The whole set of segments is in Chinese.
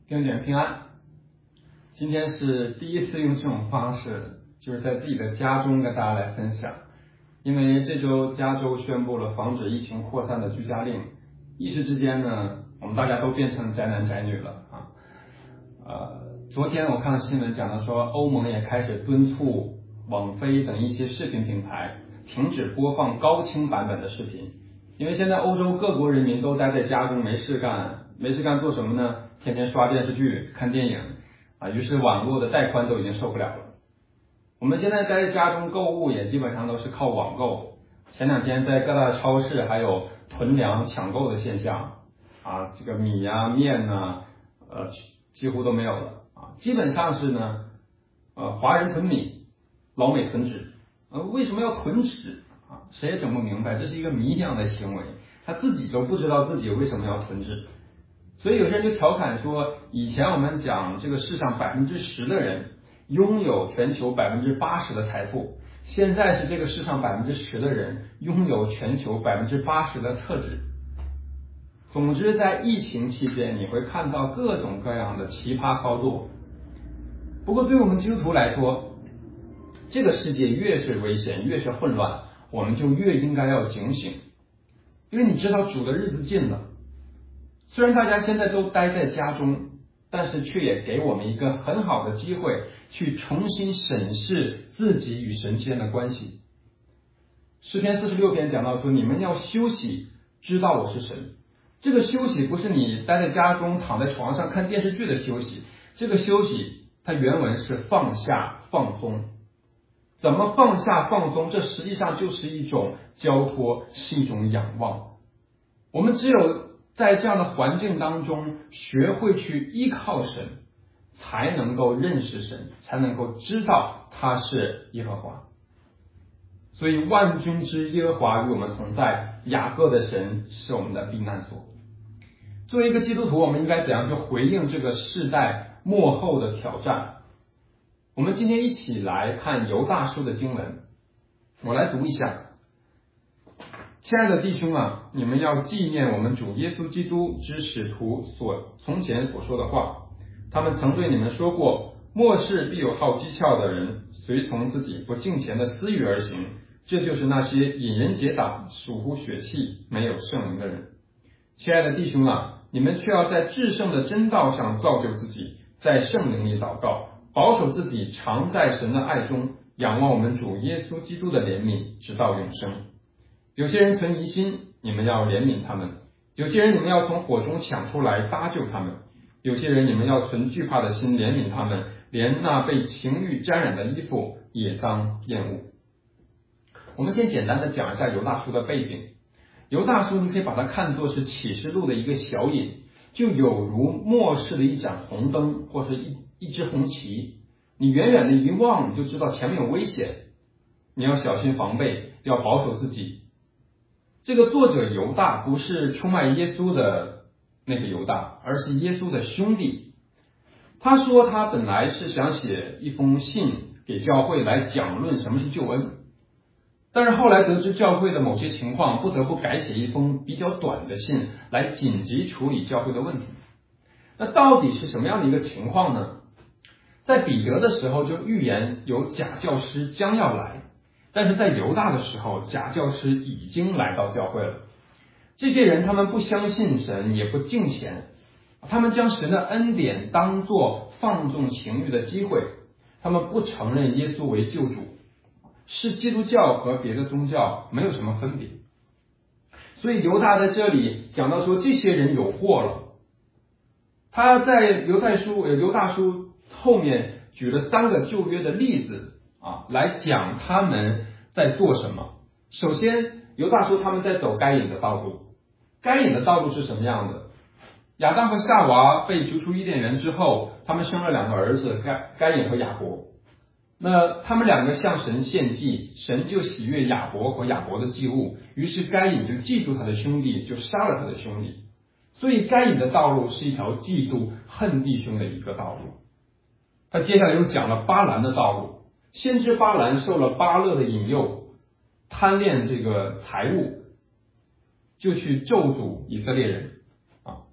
弟兄姐妹平安。今天是第一次用这种方式，就是在自己的家中跟大家来分享。因为这周加州宣布了防止疫情扩散的居家令，一时之间呢，我们大家都变成宅男宅女了啊。昨天我看到新闻讲到说，欧盟也开始敦促网飞等一些视频平台停止播放高清版本的视频，因为现在欧洲各国人民都待在家中没事干做什么呢？天天刷电视剧、看电影啊，于是网络的带宽都已经受不了了。我们现在待在家中购物也基本上都是靠网购。前两天在各大超市还有囤粮抢购的现象啊，这个米啊、面啊，几乎都没有了啊。基本上是呢，华人囤米，老美囤纸。为什么要囤纸啊？谁也整不明白，这是一个谜一样的行为，他自己都不知道自己为什么要囤纸。所以有些人就调侃说，以前我们讲这个世上10%的人拥有全球80%的财富，现在是这个世上10%的人拥有全球80%的厕纸。总之，在疫情期间，你会看到各种各样的奇葩操作。不过，对我们基督徒来说，这个世界越是危险，越是混乱，我们就越应该要警醒，因为你知道主的日子近了。虽然大家现在都待在家中，但是却也给我们一个很好的机会，去重新审视自己与神之间的关系。诗篇46篇讲到说，你们要休息，知道我是神。这个休息不是你待在家中躺在床上看电视剧的休息，这个休息它原文是放下放松。怎么放下放松？这实际上就是一种交托，是一种仰望。我们只有在这样的环境当中学会去依靠神，才能够认识神，才能够知道他是耶和华。所以万军之耶和华与我们同在，雅各的神是我们的避难所。作为一个基督徒，我们应该怎样去回应这个世代末后的挑战？我们今天一起来看犹大书的经文，我来读一下。亲爱的弟兄啊，你们要纪念我们主耶稣基督之使徒从前所说的话。他们曾对你们说过，末世必有好讥诮的人，随从自己不敬虔的私欲而行，这就是那些引人结党、属乎血气、没有圣灵的人。亲爱的弟兄啊，你们却要在至圣的真道上造就自己，在圣灵里祷告，保守自己常在神的爱中，仰望我们主耶稣基督的怜悯，直到永生。有些人存疑心，你们要怜悯他们；有些人你们要从火中抢出来搭救他们；有些人你们要存惧怕的心怜悯他们，连那被情欲沾染的衣服也当厌恶。我们先简单的讲一下犹大书的背景。犹大书你可以把它看作是启示录的一个小引，就有如末世的一盏红灯，或是一支红旗。你远远的一望，你就知道前面有危险，你要小心防备，要保守自己。这个作者犹大不是出卖耶稣的那个犹大，而是耶稣的兄弟。他说他本来是想写一封信给教会来讲论什么是救恩，但是后来得知教会的某些情况，不得不改写一封比较短的信来紧急处理教会的问题。那到底是什么样的一个情况呢？在彼得的时候就预言有假教师将要来，但是在犹大的时候，假教师已经来到教会了。这些人他们不相信神，也不敬虔，他们将神的恩典当作放纵情欲的机会，他们不承认耶稣为救主，视基督教和别的宗教没有什么分别。所以犹大在这里讲到说，这些人有祸了。他在犹大书后面举了3个旧约的例子来讲他们在做什么。首先，犹大说他们在走该隐的道路。该隐的道路是什么样的？亚当和夏娃被逐出伊甸园之后，他们生了2个儿子，该隐和亚伯。那他们2个向神献祭，神就喜悦亚伯和亚伯的祭物，于是该隐就嫉妒他的兄弟，就杀了他的兄弟。所以该隐的道路是一条嫉妒恨弟兄的一个道路。他接下来又讲了巴兰的道路。先知巴兰受了巴勒的引诱，贪恋这个财物，就去咒诅以色列人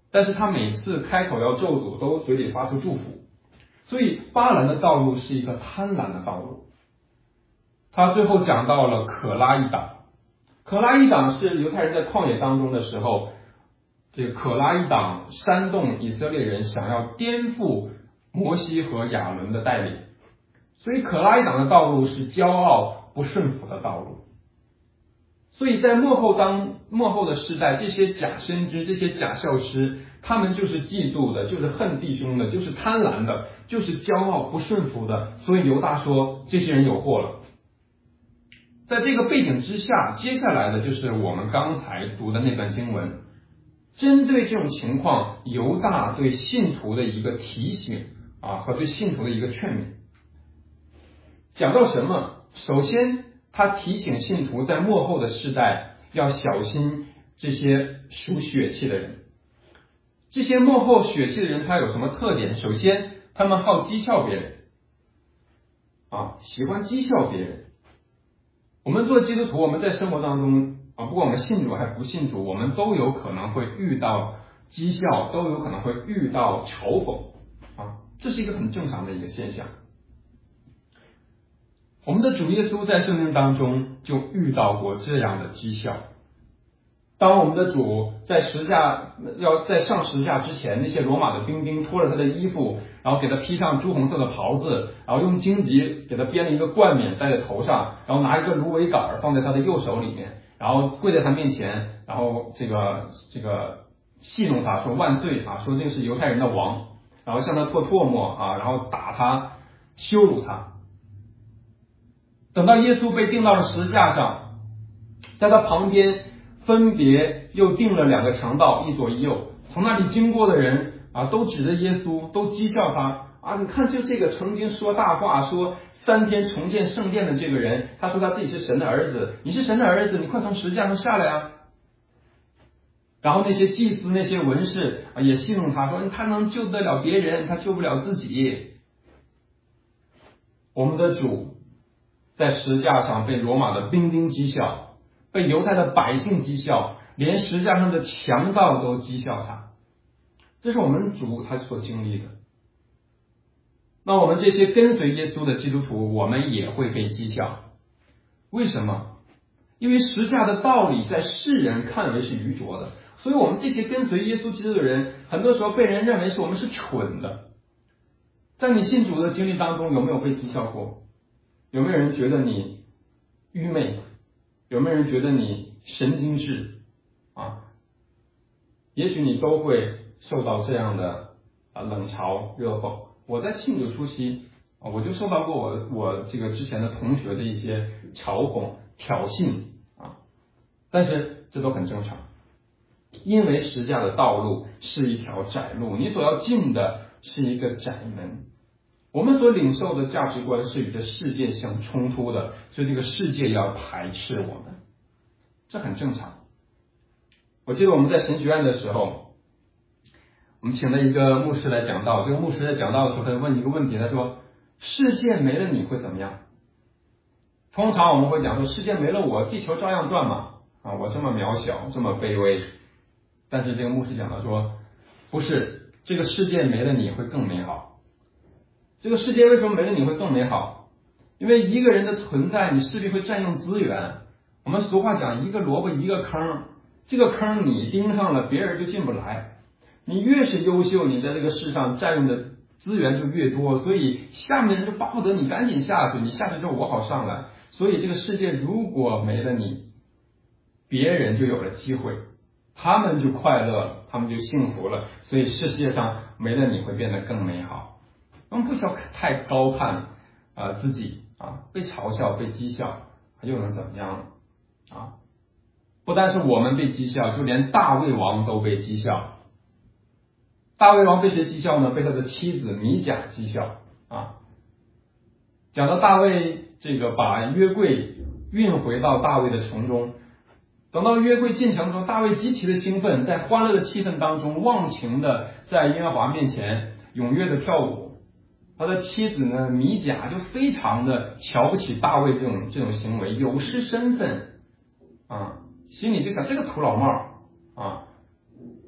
但是他每次开口要咒诅，都嘴里发出祝福。所以巴兰的道路是一个贪婪的道路。他最后讲到了可拉一党，可拉一党是犹太人在旷野当中的时候，这个可拉一党煽动以色列人想要颠覆摩西和亚伦的带领，所以可拉一党的道路是骄傲不顺服的道路。所以在末后的世代，这些假先知，这些假教师，他们就是嫉妒的，就是恨弟兄的，就是贪婪的，就是骄傲不顺服的。所以犹大说这些人有祸了。在这个背景之下，接下来的就是我们刚才读的那段经文，针对这种情况，犹大对信徒的一个提醒和对信徒的一个劝勉。讲到什么？首先他提醒信徒在末后的世代要小心这些属血气的人。这些末后血气的人他有什么特点？首先他们好讥笑别人喜欢讥笑别人。我们做基督徒，我们在生活当中不管我们信主还不信主，我们都有可能会遇到讥笑，都有可能会遇到嘲讽这是一个很正常的一个现象。我们的主耶稣在圣经当中就遇到过这样的讥笑。当我们的主在上十字架之前，那些罗马的兵丁脱了他的衣服，然后给他披上朱红色的袍子，然后用荆棘给他编了一个冠冕戴在头上，然后拿一个芦苇杆放在他的右手里面，然后跪在他面前，然后这个戏弄他，说万岁说这个是犹太人的王，然后向他吐唾沫然后打他羞辱他。等到耶稣被钉到了十字架上，在他旁边分别又钉了2个强盗，一左一右，从那里经过的人都指着耶稣，都讥笑他你看就这个曾经说大话，说3天重建圣殿的这个人，他说他自己是神的儿子，你是神的儿子，你快从十字架上下来然后那些祭司那些文士也戏弄他，说他能救得了别人，他救不了自己。我们的主在十字架上被罗马的兵丁讥笑，被犹太的百姓讥笑，连十字架上的强盗都讥笑他。这是我们主他所经历的。那我们这些跟随耶稣的基督徒，我们也会被讥笑。为什么？因为十字架的道理在世人看为是愚拙的，所以我们这些跟随耶稣基督的人，很多时候被人认为是我们是蠢的。在你信主的经历当中，有没有被讥笑过？有没有人觉得你愚昧？有没有人觉得你神经质也许你都会受到这样的冷嘲热讽。我在信主初期我就受到过我这个之前的同学的一些嘲讽挑衅但是这都很正常，因为十字架的道路是一条窄路，你所要进的是一个窄门。我们所领受的价值观是与这世界相冲突的，所以这个世界要排斥我们，这很正常。我记得我们在神学院的时候，我们请了一个牧师来讲道，这个牧师在讲道的时候，他就问一个问题，他说世界没了你会怎么样？通常我们会讲说世界没了我，地球照样转嘛我这么渺小，这么卑微。但是这个牧师讲到说不是，这个世界没了你会更美好。这个世界为什么没了你会更美好？因为一个人的存在，你势必会占用资源。我们俗话讲一个萝卜一个坑，这个坑你盯上了，别人就进不来。你越是优秀，你在这个世上占用的资源就越多，所以下面的人就巴不得你赶紧下去，你下去之后我好上来。所以这个世界如果没了你，别人就有了机会，他们就快乐了，他们就幸福了。所以世界上没了你会变得更美好。我们不需要太高看自己被嘲笑被讥笑又能怎么样不但是我们被讥笑，就连大卫王都被讥笑。大卫王被谁讥笑呢？被他的妻子米甲讥笑讲到大卫这个把约柜运回到大卫的城中，等到约柜进城之后，大卫极其的兴奋，在欢乐的气氛当中忘情的在耶和华面前踊跃的跳舞。他的妻子呢米甲就非常的瞧不起大卫这种行为，有失身份心里就想这个土老帽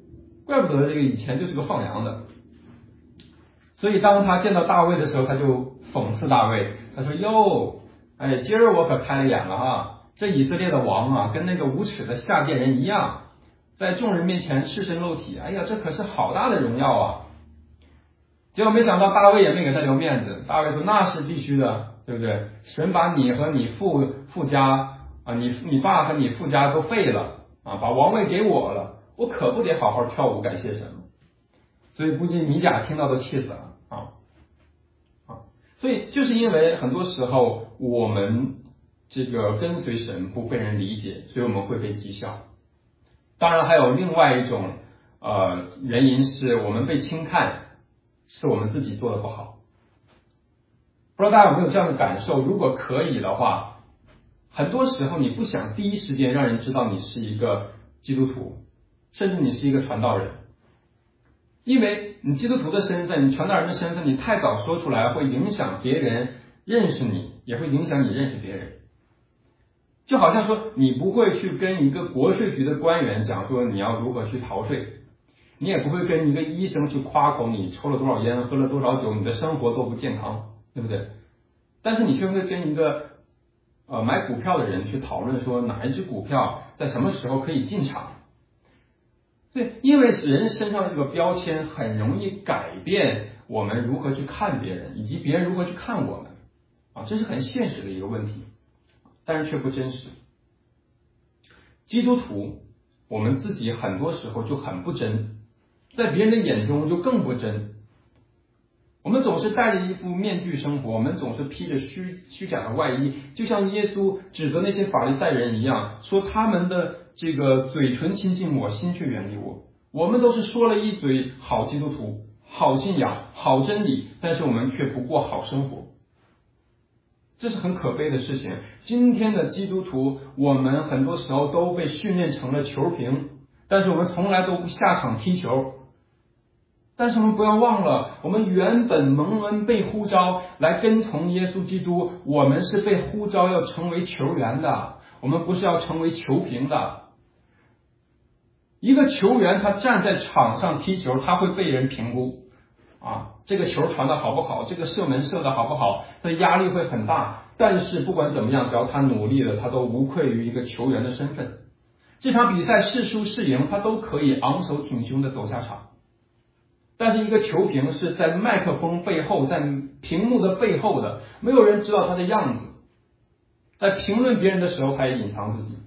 怪不得这个以前就是个放羊的。所以当他见到大卫的时候，他就讽刺大卫，他说哟，今儿我可开了眼了哈，这以色列的王啊，跟那个无耻的下贱人一样，在众人面前赤身露体，哎呀，这可是好大的荣耀啊。结果没想到大卫也没给他留面子，大卫说那是必须的，对不对？神把你和你父家啊，你爸和你父家都废了啊，把王位给我了，我可不得好好跳舞感谢神。所以估计米甲听到都气死了啊。所以就是因为很多时候我们这个跟随神不被人理解，所以我们会被讥笑。当然还有另外一种原因是我们被轻看，是我们自己做的不好。不知道大家有没有这样的感受？如果可以的话，很多时候你不想第一时间让人知道你是一个基督徒，甚至你是一个传道人，因为你基督徒的身份，你传道人的身份，你太早说出来会影响别人认识你，也会影响你认识别人。就好像说你不会去跟一个国税局的官员讲说你要如何去逃税，你也不会跟一个医生去夸口你抽了多少烟，喝了多少酒，你的生活多不健康，对不对？但是你却会跟一个买股票的人去讨论说哪一只股票在什么时候可以进场。对，因为人身上的这个标签很容易改变我们如何去看别人，以及别人如何去看我们啊，这是很现实的一个问题，但是却不真实。基督徒我们自己很多时候就很不真，在别人的眼中就更不真。我们总是戴着一副面具生活，我们总是披着虚假的外衣，就像耶稣指责那些法利赛人一样，说他们的这个嘴唇亲近我，心却远离我。我们都是说了一嘴好基督徒、好信仰、好真理，但是我们却不过好生活，这是很可悲的事情。今天的基督徒，我们很多时候都被训练成了球评，但是我们从来都不下场踢球。但是我们不要忘了，我们原本蒙恩被呼召来跟从耶稣基督，我们是被呼召要成为球员的，我们不是要成为球评的。一个球员他站在场上踢球，他会被人评估啊，这个球传的好不好，这个射门射的好不好，他压力会很大。但是不管怎么样，只要他努力了，他都无愧于一个球员的身份。这场比赛是输是赢，他都可以昂首挺胸的走下场。但是一个球评是在麦克风背后，在屏幕的背后的，没有人知道他的样子，在评论别人的时候他也隐藏自己。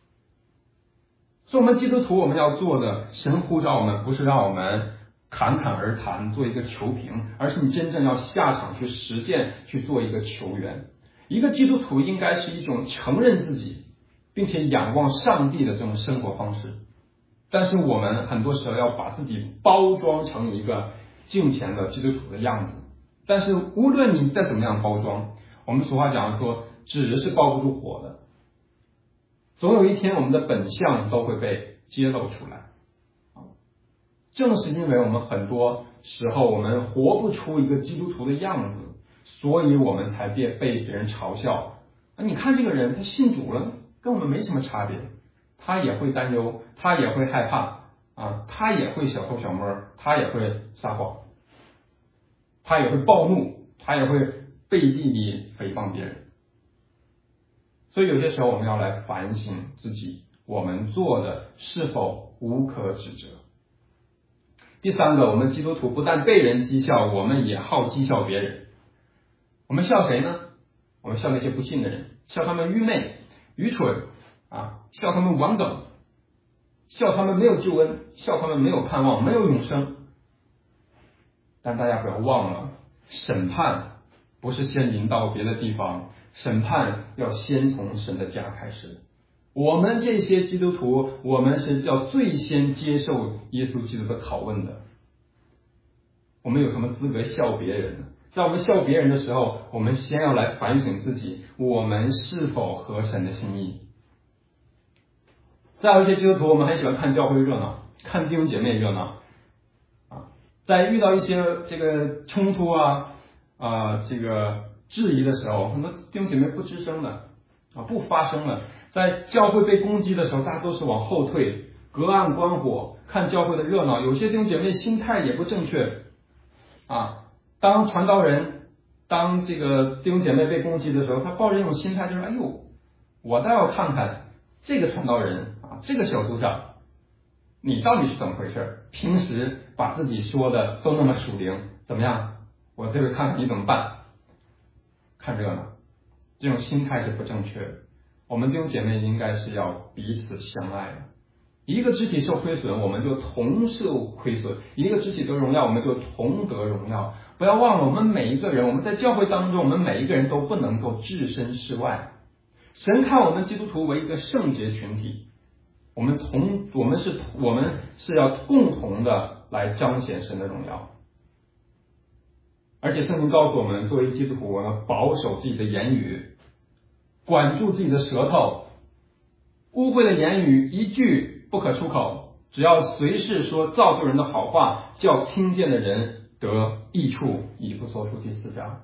所以我们基督徒我们要做的，神呼召我们不是让我们侃侃而谈做一个球评，而是你真正要下场去实践，去做一个球员。一个基督徒应该是一种承认自己并且仰望上帝的这种生活方式。但是我们很多时候要把自己包装成一个敬虔的基督徒的样子，但是无论你再怎么样包装，我们俗话讲说纸是包不住火的，总有一天我们的本相都会被揭露出来。正是因为我们很多时候我们活不出一个基督徒的样子，所以我们才被别人嘲笑。你看这个人他信主了，跟我们没什么差别，他也会担忧，他也会害怕啊，他也会小偷小摸，他也会撒谎，他也会暴怒，他也会背地里诽谤别人。所以有些时候我们要来反省自己，我们做的是否无可指责。第三个，我们基督徒不但被人讥笑，我们也好讥笑别人。我们笑谁呢？我们笑那些不信的人，笑他们愚昧、愚蠢啊，笑他们顽梗，笑他们没有救恩，笑他们没有盼望，没有永生。但大家不要忘了，审判不是先临到别的地方，审判要先从神的家开始。我们这些基督徒，我们是要最先接受耶稣基督的拷问的。我们有什么资格笑别人呢？在我们笑别人的时候，我们先要来反省自己，我们是否合神的心意。再有一些基督徒，我们很喜欢看教会热闹，看弟兄姐妹热闹啊，在遇到一些这个冲突这个质疑的时候，很多弟兄姐妹不吱声的啊，不发声了。在教会被攻击的时候，大家都是往后退，隔岸观火， 看教会的热闹，有些弟兄姐妹心态也不正确啊。当传道人，当这个弟兄姐妹被攻击的时候，他抱着一种心态，就是哎呦，我倒要看看这个传道人啊，这个小组长，你到底是怎么回事？平时把自己说的都那么属灵，怎么样？我这回看看你怎么办？看热闹，这种心态是不正确的。我们弟兄姐妹应该是要彼此相爱的。一个肢体受亏损，我们就同受亏损；一个肢体得荣耀，我们就同得荣耀。不要忘了，我们每一个人，我们在教会当中，我们每一个人都不能够置身事外。神看我们基督徒为一个圣洁群体，我们是要共同的来彰显神的荣耀。而且圣经告诉我们，作为基督徒，我们保守自己的言语，管住自己的舌头，污秽的言语一句不可出口，只要随时说造就人的好话，叫听见的人得益处。以弗所书第4章。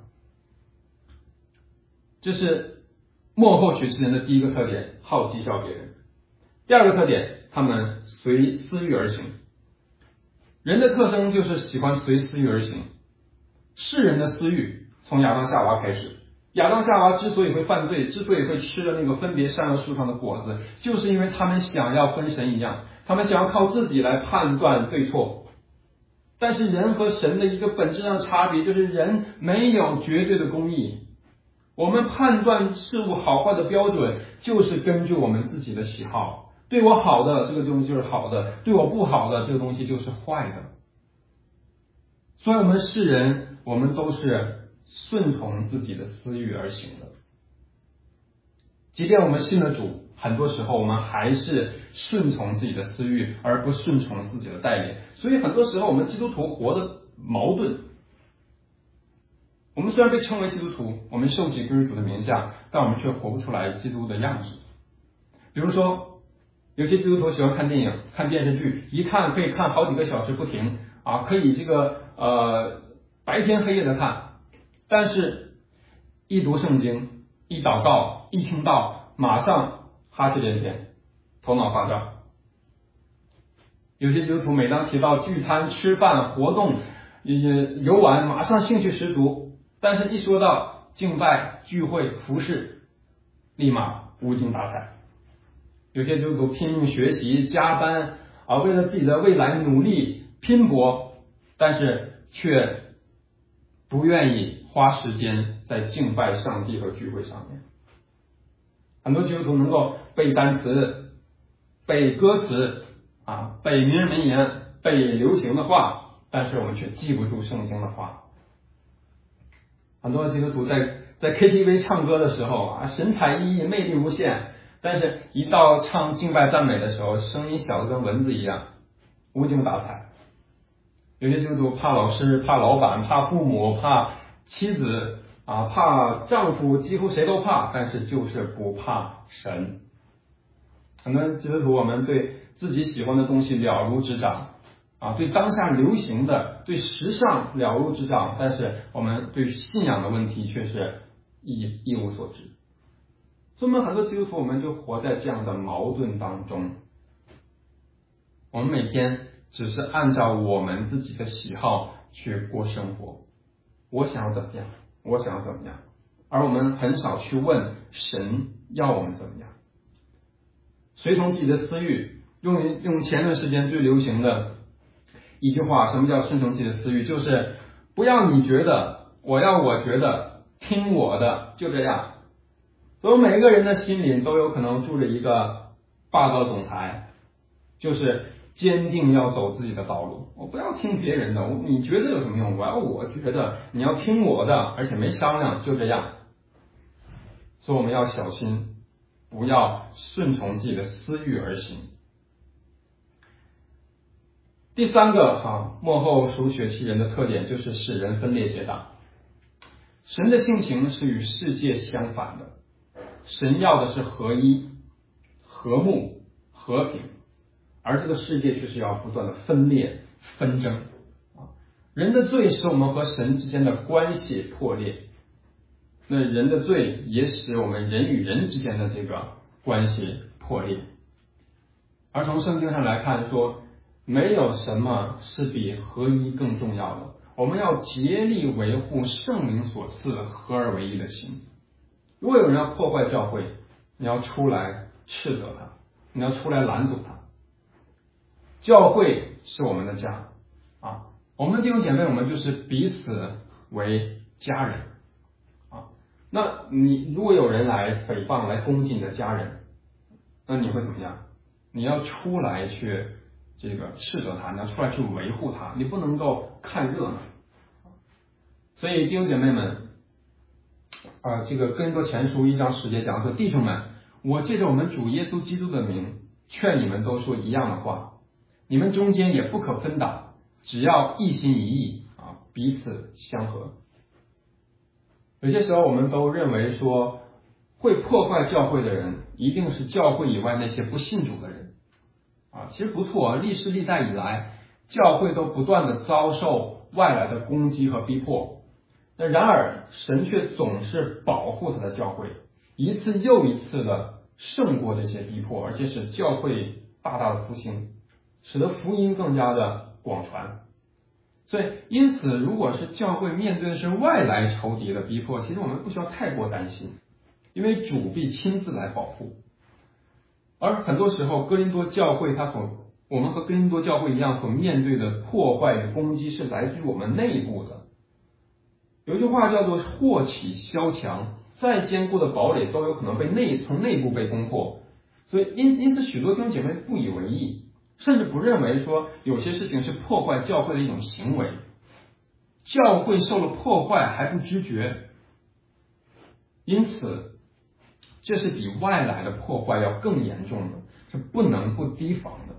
这是末后学期人的第一个特点，好讥笑别人。第二个特点，他们随私欲而行。人的特征就是喜欢随私欲而行。世人的私欲从亚当夏娃开始，亚当夏娃之所以会犯罪，之所以会吃了那个分别善恶树上的果子，就是因为他们想要跟神一样，他们想要靠自己来判断对错。但是人和神的一个本质上的差别，就是人没有绝对的公义。我们判断事物好坏的标准，就是根据我们自己的喜好。对我好的这个东西就是好的，对我不好的这个东西就是坏的。所以我们世人，我们都是顺从自己的私欲而行的。即便我们信了主，很多时候我们还是顺从自己的私欲，而不顺从自己的带领。所以很多时候我们基督徒活得矛盾。我们虽然被称为基督徒，我们受洗归于主的名下，但我们却活不出来基督的样子。比如说，有些基督徒喜欢看电影、看电视剧，一看可以看好几个小时不停啊，可以这个白天黑夜的看，但是一读圣经、一祷告、一听道，马上哈气连天，头脑发胀。有些基督徒每当提到聚餐、吃饭、活动、游玩，马上兴趣十足，但是一说到敬拜、聚会、服事，立马无精打采。有些基督徒拼命学习、加班啊，为了自己的未来努力拼搏，但是却不愿意花时间在敬拜上帝和聚会上面。很多基督徒能够背单词、背歌词啊，背名人名言、背流行的话，但是我们却记不住圣经的话。很多基督徒在 KTV 唱歌的时候啊，神采奕奕、魅力无限，但是一到唱敬拜赞美的时候，声音小的跟蚊子一样，无精打采。有些基督徒怕老师、怕老板、怕父母、怕妻子啊，怕丈夫，几乎谁都怕，但是就是不怕神。很多基督徒我们对自己喜欢的东西了如指掌啊，对当下流行的、对时尚了如指掌，但是我们对信仰的问题却是一无所知。所以我们很多基督徒我们就活在这样的矛盾当中，我们每天只是按照我们自己的喜好去过生活，我想要怎么样，我想要怎么样，而我们很少去问神要我们怎么样。随从自己的私欲，用前段时间最流行的一句话，什么叫顺从自己的私欲？就是不要你觉得，我要我觉得，听我的，就这样。所以每个人的心里都有可能住着一个霸道总裁，就是坚定要走自己的道路，我不要听别人的，你觉得有什么用？我觉得，你要听我的，而且没商量，就这样。所以我们要小心，不要顺从自己的私欲而行。第三个末后属血气人的特点就是使人分裂结党。神的性情是与世界相反的，神要的是合一、和睦、和平，而这个世界就是要不断的分裂、纷争。人的罪使我们和神之间的关系破裂，那人的罪也使我们人与人之间的这个关系破裂。而从圣经上来看说， 没有什么是比合一更重要的。我们要竭力维护圣灵所赐合而为一的心。如果有人要破坏教会，你要出来斥责他，你要出来拦阻他。教会是我们的家啊，我们的弟兄姐妹，我们就是彼此为家人啊。那你如果有人来诽谤、来攻击你的家人，那你会怎么样？你要出来去这个斥责他，你要出来去维护他，你不能够看热闹。所以弟兄姐妹们，这个哥林多前书1章10节讲说，弟兄们，我借着我们主耶稣基督的名，劝你们都说一样的话，你们中间也不可分党，只要一心一意彼此相合。有些时候我们都认为说，会破坏教会的人一定是教会以外那些不信主的人其实不错，历世历代以来，教会都不断的遭受外来的攻击和逼迫，然而神却总是保护他的教会，一次又一次的胜过这些逼迫，而且使教会大大的复兴，使得福音更加的广传。所以因此，如果是教会面对的是外来仇敌的逼迫，其实我们不需要太过担心，因为主必亲自来保护。而很多时候哥林多教会我们和哥林多教会一样，所面对的破坏与攻击是来自于我们内部的。有一句话叫做祸起萧墙，再坚固的堡垒都有可能从内部被攻破。所以因此许多弟兄姐妹不以为意，甚至不认为说有些事情是破坏教会的一种行为，教会受了破坏还不知觉，因此这是比外来的破坏要更严重的，是不能不提防的。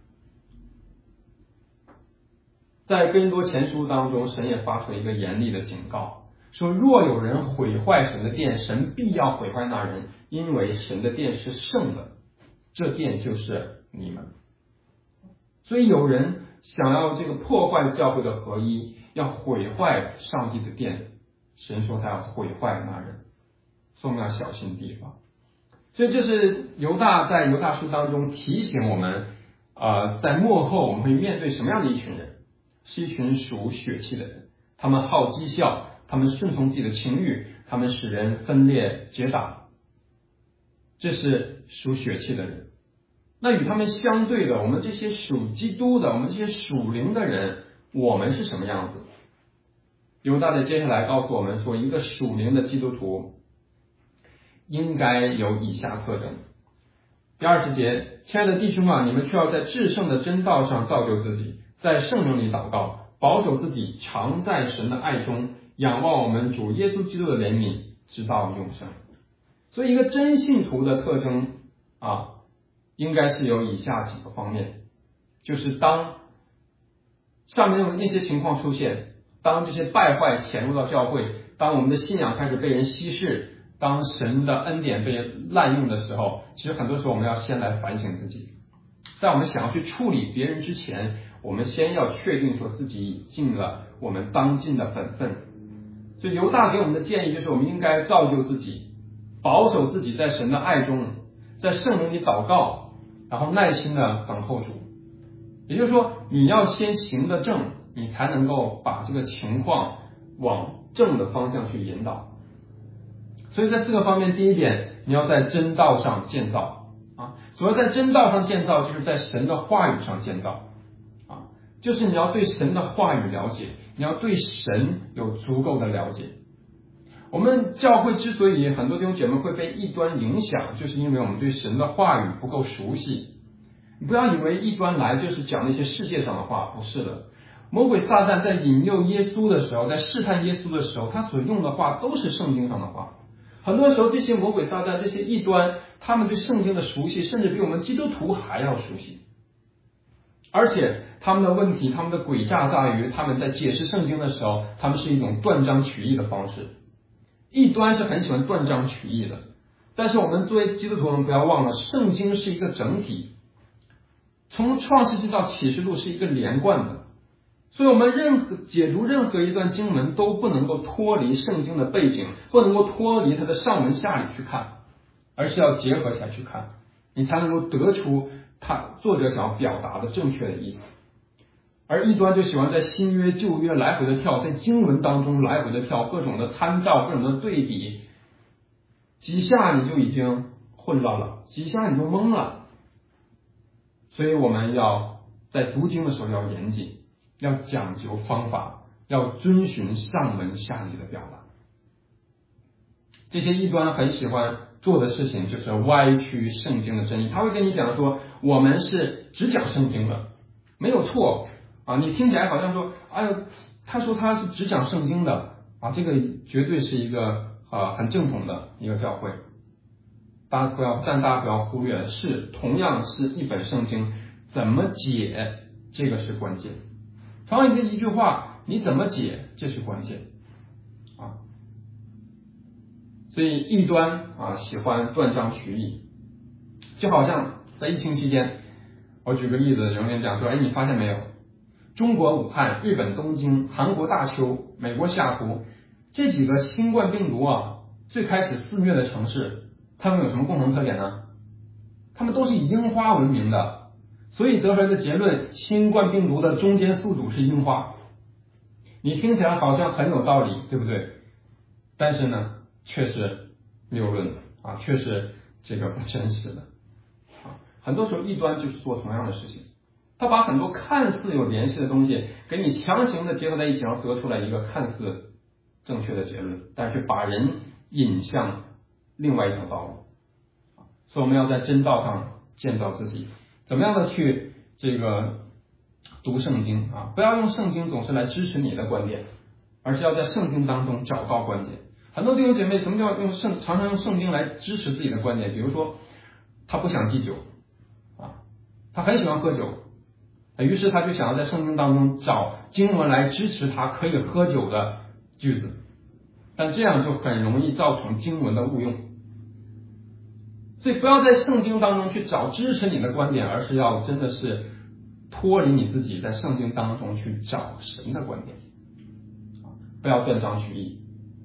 在哥林多前书当中，神也发出一个严厉的警告，说若有人毁坏神的殿，神必要毁坏那人，因为神的殿是圣的，这殿就是你们。所以有人想要这个破坏教会的合一，要毁坏上帝的殿，神说他要毁坏那人，所以我们要小心提防。所以这是犹大在犹大书当中提醒我们在末后我们会面对什么样的一群人，是一群属血气的人，他们好讥笑，他们顺从自己的情欲，他们使人分裂结党，这是属血气的人。那与他们相对的，我们这些属基督的，我们这些属灵的人，我们是什么样子？犹大在接下来告诉我们说，一个属灵的基督徒应该有以下特征。第20节，亲爱的弟兄啊，你们却要在至圣的真道上造就自己，在圣灵里祷告，保守自己常在神的爱中，仰望我们主耶稣基督的怜悯，直到永生。所以一个真信徒的特征应该是有以下几个方面，就是当上面那些情况出现，当这些败坏潜入到教会，当我们的信仰开始被人稀释，当神的恩典被滥用的时候，其实很多时候我们要先来反省自己，在我们想要去处理别人之前，我们先要确定说自己尽了我们当尽的本分。所以犹大给我们的建议就是，我们应该造就自己，保守自己在神的爱中，在圣灵里祷告，然后耐心的等候主。也就是说，你要先行得正，你才能够把这个情况往正的方向去引导。所以在4个方面，第一点，你要在真道上建造所谓在真道上建造，就是在神的话语上建造就是你要对神的话语了解，你要对神有足够的了解。我们教会之所以很多弟兄姐妹会被异端影响，就是因为我们对神的话语不够熟悉。你不要以为异端来就是讲那些世界上的话，不是的。魔鬼撒旦在引诱耶稣的时候，在试探耶稣的时候，他所用的话都是圣经上的话。很多时候这些魔鬼撒旦，这些异端，他们对圣经的熟悉甚至比我们基督徒还要熟悉，而且他们的问题，他们的诡诈在于，他们在解释圣经的时候，他们是一种断章取义的方式。异端是很喜欢断章取义的，但是我们作为基督徒，我们不要忘了，圣经是一个整体，从创世纪到启示录是一个连贯的，所以我们解读任何一段经文都不能够脱离圣经的背景，不能够脱离它的上文下理去看，而是要结合起来去看，你才能够得出作者想要表达的正确的意思。而异端就喜欢在新约旧约来回的跳，在经文当中来回的跳，各种的参照，各种的对比，几下你就已经混乱了，几下你就懵了。所以我们要在读经的时候要严谨，要讲究方法，要遵循上文下理的表达。这些异端很喜欢做的事情就是歪曲圣经的真理，他会跟你讲说我们是只讲圣经的，没有错啊，你听起来好像说哎呦，他说他是只讲圣经的啊，这个绝对是一个很正统的一个教会。但大家不要忽略，是同样是一本圣经，怎么解这个是关键。同样的一句话，你怎么解这是关键啊。所以异端喜欢断章取义，就好像在疫情期间，我举个例子，有人讲说，你发现没有，中国武汉、日本东京、韩国大邱、美国西雅图这几个新冠病毒最开始肆虐的城市，他们有什么共同特点呢？他们都是以樱花闻名的，所以得出来的结论，新冠病毒的中间宿主是樱花。你听起来好像很有道理，对不对？但是呢，却是谬论却是这个不真实的很多时候异端就是做同样的事情，他把很多看似有联系的东西给你强行的结合在一起，然后得出来一个看似正确的结论，但是把人引向另外一条道路。所以我们要在真道上建造自己，怎么样的去这个读圣经不要用圣经总是来支持你的观点，而是要在圣经当中找到关键。很多弟兄姐妹什么叫常常用圣经来支持自己的观点？比如说他不想忌酒他很喜欢喝酒，于是他就想要在圣经当中找经文来支持他可以喝酒的句子，但这样就很容易造成经文的误用。所以不要在圣经当中去找支持你的观点，而是要真的是脱离你自己，在圣经当中去找神的观点，不要断章取义。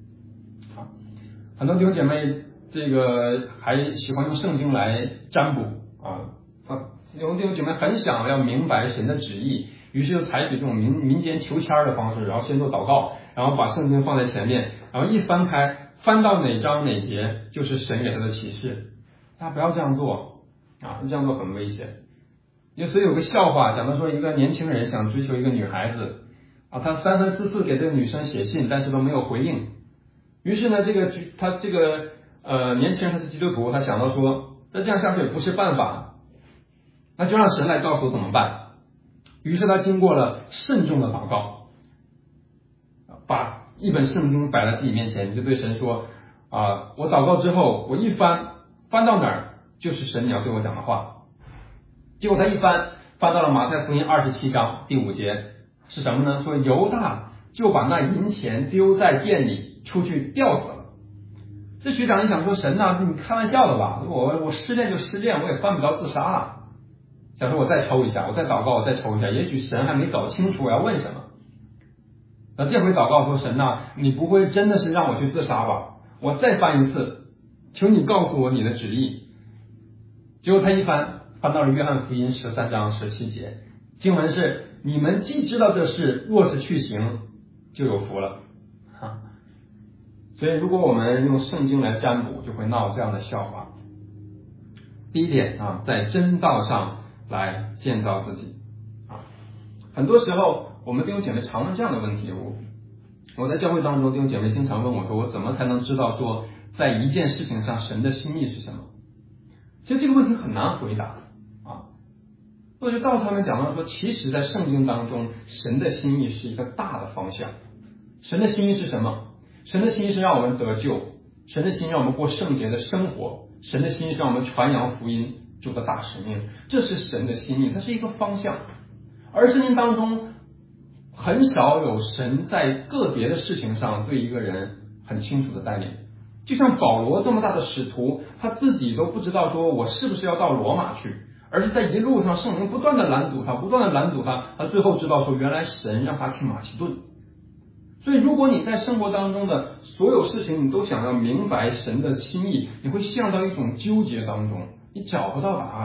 很多弟兄姐妹这个还喜欢用圣经来占卜有弟兄姐妹很想要明白神的旨意，于是就采取这种民间求签的方式，然后先做祷告，然后把圣经放在前面，然后一翻开，翻到哪章哪节就是神给他的启示。大家不要这样做这样做很危险。所以有个笑话讲到说，一个年轻人想追求一个女孩子他三番四次给这个女生写信，但是都没有回应。于是呢，他这个年轻人他是基督徒，他想到说，那这样下去也不是办法，那就让神来告诉我怎么办。于是他经过了慎重的祷告，把一本圣经摆在自己面前，就对神说我祷告之后，我一翻到哪儿就是神你要对我讲的话。结果他一翻到了马太福音27章第5节，是什么呢？说犹大就把那银钱丢在店里，出去吊死了。这学长一想说，神你开玩笑的吧，我失恋就失恋，我也犯不着自杀了。想说我再抽一下，我再祷告，我再抽一下，也许神还没搞清楚我要问什么。那这回祷告说，神你不会真的是让我去自杀吧？我再翻一次，求你告诉我你的旨意。结果他一翻到了约翰福音13章17节，经文是，你们既知道这事，若是去行，就有福了所以如果我们用圣经来占卜，就会闹这样的笑话。第一点在真道上来建造自己很多时候我们弟兄姐妹常问这样的问题，我在教会当中，弟兄姐妹经常问我说，我怎么才能知道说在一件事情上神的心意是什么？其实这个问题很难回答我就告诉他们讲到说，其实在圣经当中，神的心意是一个大的方向。神的心意是什么？神的心意是让我们得救，神的心意让我们过圣洁的生活，神的心意是让我们传扬福音，主的大使命，这是神的心意，它是一个方向。而圣经当中很少有神在个别的事情上对一个人很清楚的带领。就像保罗这么大的使徒，他自己都不知道说我是不是要到罗马去，而是在一路上圣灵不断的拦阻他，他最后知道说原来神让他去马其顿。所以如果你在生活当中的所有事情你都想要明白神的心意，你会陷入到一种纠结当中，你找不到答案，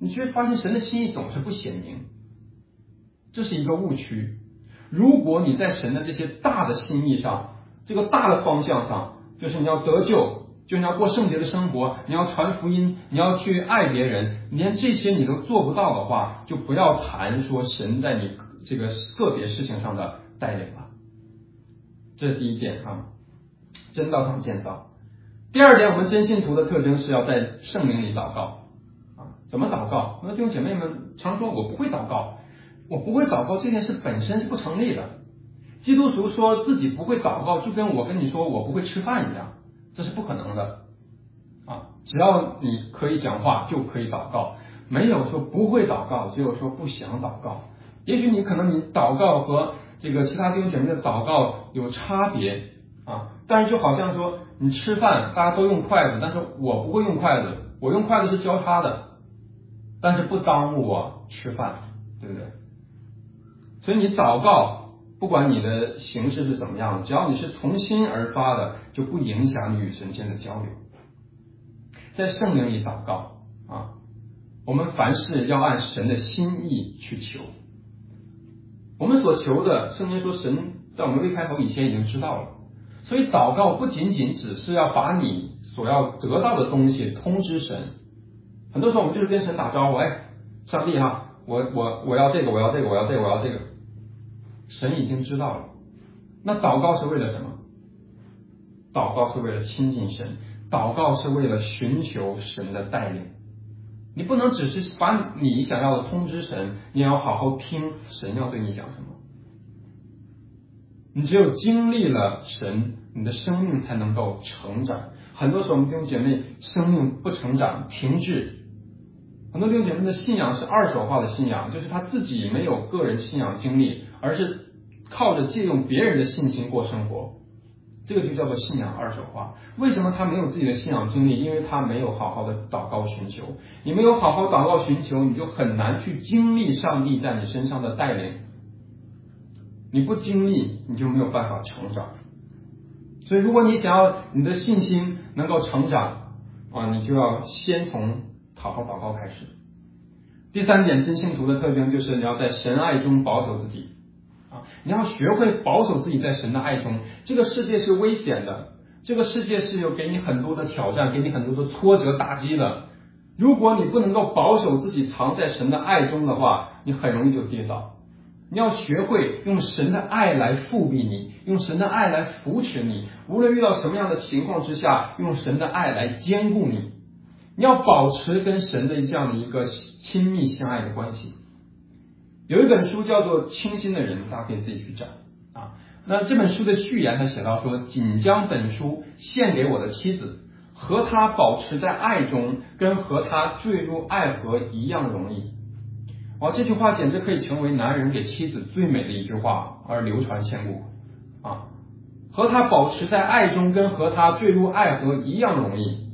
你却发现神的心意总是不显明，这是一个误区。如果你在神的这些大的心意上，这个大的方向上，就是你要得救，就是你要过圣洁的生活，你要传福音，你要去爱别人，连这些你都做不到的话，就不要谈说神在你这个个别事情上的带领了。这是第一点啊，真道上建造。第二点，我们真信徒的特征是要在圣灵里祷告啊。怎么祷告？那弟兄姐妹们常说我不会祷告，我不会祷告这件事本身是不成立的。基督徒说自己不会祷告，就跟我跟你说我不会吃饭一样，这是不可能的啊！只要你可以讲话就可以祷告，没有说不会祷告，只有说不想祷告。也许你祷告和这个其他弟兄姐妹的祷告有差别啊，但是就好像说你吃饭大家都用筷子，但是我不会用筷子，我用筷子是交叉的，但是不耽误我吃饭，对不对？所以你祷告不管你的形式是怎么样的，只要你是从心而发的，就不影响你与神间的交流。在圣灵里祷告啊，我们凡事要按神的心意去求。我们所求的，圣经说神在我们未开口以前已经知道了，所以祷告不仅仅只是要把你所要得到的东西通知神。很多时候我们就是跟神打招呼，上帝啊，我要这个，我要这个，我要这个，我要这个。神已经知道了。那祷告是为了什么？祷告是为了亲近神，祷告是为了寻求神的带领。你不能只是把你想要的通知神，你要好好听神要对你讲什么。你只有经历了神，你的生命才能够成长。很多时候我们弟兄姐妹生命不成长，停滞。很多弟兄姐妹的信仰是二手化的信仰，就是他自己没有个人信仰经历，而是靠着借用别人的信心过生活，这个就叫做信仰二手化。为什么他没有自己的信仰经历？因为他没有好好的祷告寻求。你没有好好祷告寻求，你就很难去经历上帝在你身上的带领。你不经历，你就没有办法成长。所以如果你想要你的信心能够成长你就要先从好好祷告开始。第三点，真信徒的特征就是你要在神爱中保守自己你要学会保守自己在神的爱中。这个世界是危险的，这个世界是有给你很多的挑战，给你很多的挫折打击的。如果你不能够保守自己藏在神的爱中的话，你很容易就跌倒。你要学会用神的爱来复庇你，用神的爱来扶持你，无论遇到什么样的情况之下，用神的爱来坚固你。你要保持跟神的这样的一个亲密相爱的关系。有一本书叫做《清心的人》，大家可以自己去找那这本书的序言他写到说，仅将本书献给我的妻子，和她保持在爱中，跟和她坠入爱河一样容易。这句话简直可以成为男人给妻子最美的一句话，而流传千古和她保持在爱中，跟和她坠入爱河一样容易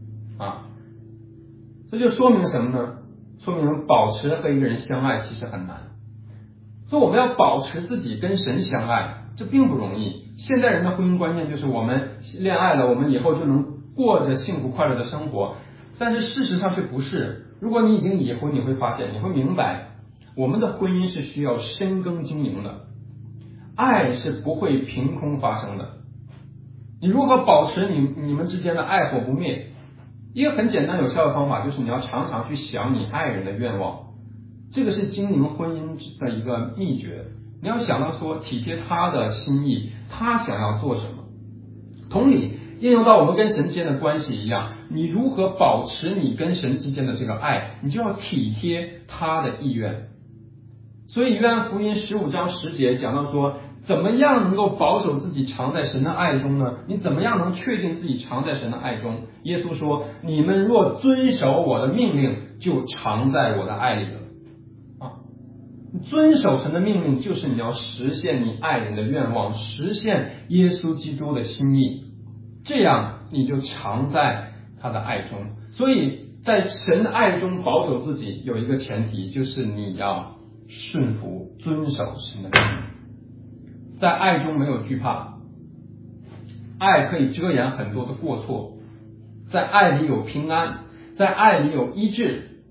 这就说明什么呢？说明保持和一个人相爱其实很难。所以我们要保持自己跟神相爱，这并不容易。现代人的婚姻观念就是我们恋爱了，我们以后就能过着幸福快乐的生活，但是事实上却不是。如果你已经已婚，你会发现，你会明白，我们的婚姻是需要深耕经营的，爱是不会凭空发生的。你如何保持你们之间的爱火不灭？一个很简单有效的方法就是你要常常去想你爱人的愿望，这个是经营婚姻的一个秘诀。你要想到说体贴他的心意，他想要做什么。同理，应用到我们跟神之间的关系一样，你如何保持你跟神之间的这个爱，你就要体贴他的意愿。所以约翰福音15章10节讲到说，怎么样能够保守自己藏在神的爱中呢？你怎么样能确定自己藏在神的爱中？耶稣说，你们若遵守我的命令，就藏在我的爱里了遵守神的命令就是你要实现你爱人的愿望，实现耶稣基督的心意，这样你就藏在他的爱中。所以在神的爱中保守自己有一个前提，就是你要顺服遵守神的命令。在爱中没有惧怕，爱可以遮掩很多的过错，在爱里有平安，在爱里有医治，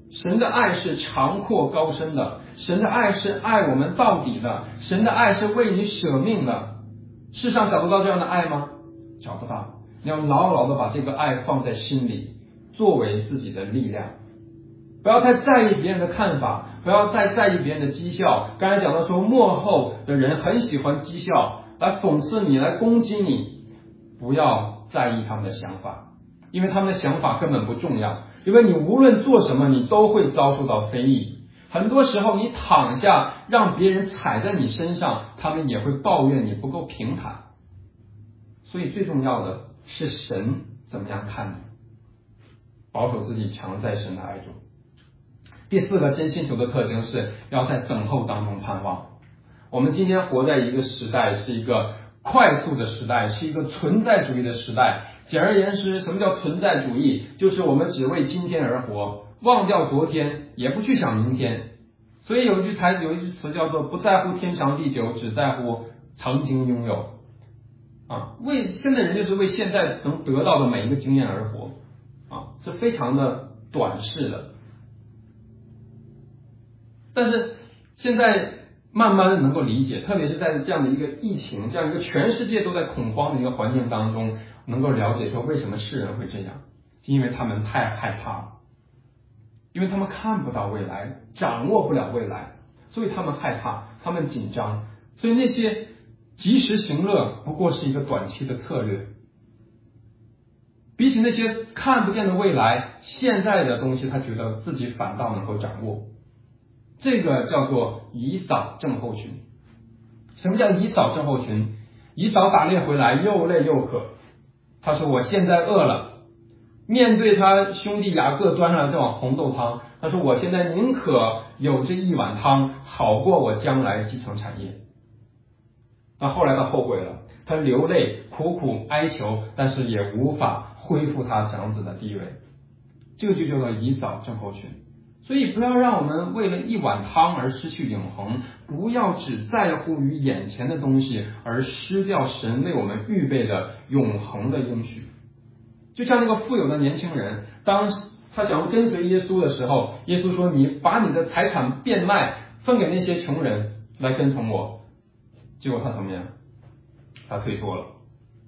神的爱是长阔高深的，神的爱是爱我们到底的，神的爱是为你舍命的。世上找得到这样的爱吗？找不到。你要牢牢的把这个爱放在心里，作为自己的力量。不要太在意别人的看法，不要太在意别人的讥笑。刚才讲到说，幕后的人很喜欢讥笑，来讽刺你，来攻击你。不要在意他们的想法，因为他们的想法根本不重要。因为你无论做什么，你都会遭受到非议。很多时候你躺下，让别人踩在你身上，他们也会抱怨你不够平坦。所以最重要的是神怎么样看你，保守自己常在神的爱中。第四个真信徒的特征是要在等候当中盼望。我们今天活在一个时代，是一个快速的时代，是一个存在主义的时代。简而言之，什么叫存在主义？就是我们只为今天而活，忘掉昨天，也不去想明天。所以有一句词叫做不在乎天长地久，只在乎曾经拥有。现在人就是为现在能得到的每一个经验而活，是非常的短视的。但是现在慢慢的能够理解，特别是在这样的一个疫情，这样一个全世界都在恐慌的一个环境当中，能够了解说为什么世人会这样，因为他们太害怕了，因为他们看不到未来，掌握不了未来，所以他们害怕，他们紧张。所以那些及时行乐不过是一个短期的策略，比起那些看不见的未来，现在的东西他觉得自己反倒能够掌握。这个叫做以扫症候群。什么叫以扫症候群？以扫打猎回来又累又渴，他说我现在饿了，面对他兄弟雅各端上来这碗红豆汤，他说我现在宁可有这一碗汤，好过我将来继承产业。那后来他后悔了，他流泪苦苦哀求，但是也无法恢复他长子的地位。这个就叫做以扫症候群。所以不要让我们为了一碗汤而失去永恒，不要只在乎于眼前的东西，而失掉神为我们预备的永恒的应许。就像那个富有的年轻人，当他想要跟随耶稣的时候，耶稣说你把你的财产变卖，分给那些穷人来跟从我。结果他怎么样？他退缩了。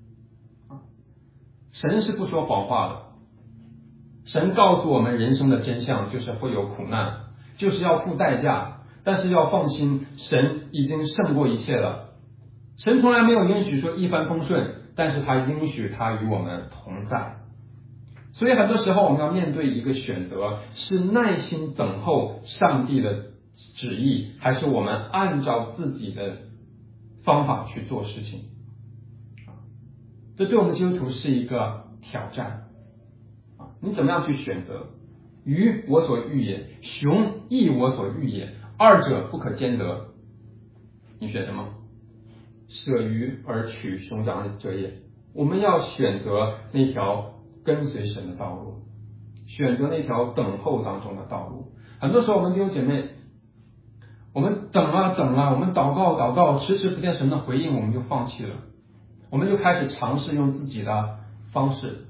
神是不说谎话的，神告诉我们人生的真相就是会有苦难，就是要付代价，但是要放心，神已经胜过一切了。神从来没有允许说一帆风顺，但是他允许他与我们同在。所以很多时候我们要面对一个选择，是耐心等候上帝的旨意，还是我们按照自己的方法去做事情。这对我们基督徒是一个挑战。你怎么样去选择？鱼我所欲也，熊亦我所欲也，二者不可兼得。你选什么？舍鱼而取熊掌者也。我们要选择那条跟随神的道路，选择那条等候当中的道路。很多时候我们弟兄姐妹，我们等啊，我们祷告，迟迟不见神的回应，我们就放弃了，我们就开始尝试用自己的方式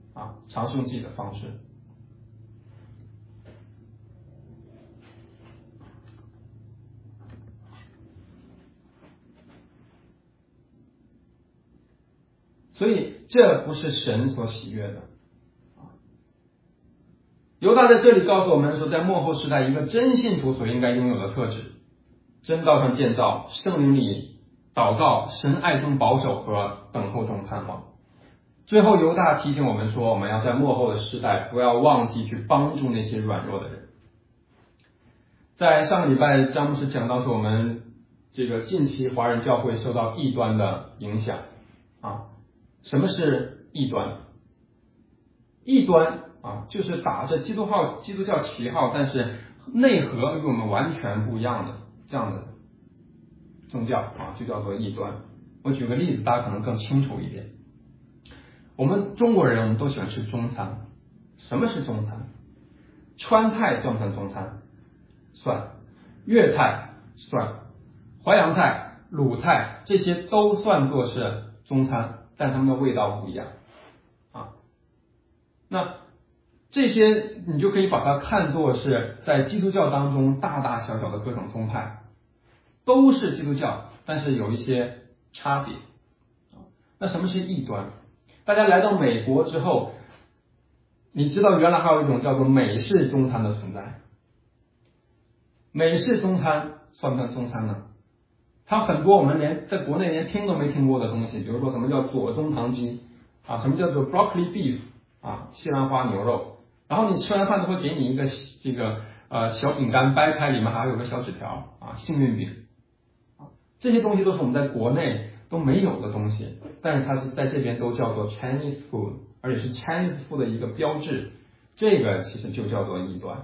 所以这不是神所喜悦的。犹大在这里告诉我们说，在末后时代一个真信徒所应该拥有的特质：真道上建造，圣灵里祷告，神爱中保守和等候中盼望。最后犹大提醒我们说，我们要在末后的时代不要忘记去帮助那些软弱的人。在上个礼拜詹姆斯讲到说，我们这个近期华人教会受到异端的影响。什么是异端？异端就是打着基督教旗号，但是内核与我们完全不一样的这样的宗教就叫做异端。我举个例子，大家可能更清楚一点。我们中国人我们都喜欢吃中餐。什么是中餐？川菜算不算中餐？算。粤菜算。淮扬菜、鲁菜这些都算作是中餐，但它们的味道不一样。那这些你就可以把它看作是在基督教当中大大小小的各种宗派，都是基督教，但是有一些差别。那什么是异端？大家来到美国之后，你知道原来还有一种叫做美式中餐的存在。美式中餐算不算中餐呢？它很多我们在国内连听都没听过的东西，比如说什么叫左宗棠鸡啊，什么叫做 broccoli beef 啊，西兰花牛肉，然后你吃完饭都会给你一个这个小饼干，掰开里面还有个小纸条啊，幸运饼啊，这些东西都是我们在国内都没有的东西，但是它是在这边都叫做 Chinese food， 而且是 Chinese food 的一个标志，这个其实就叫做异端。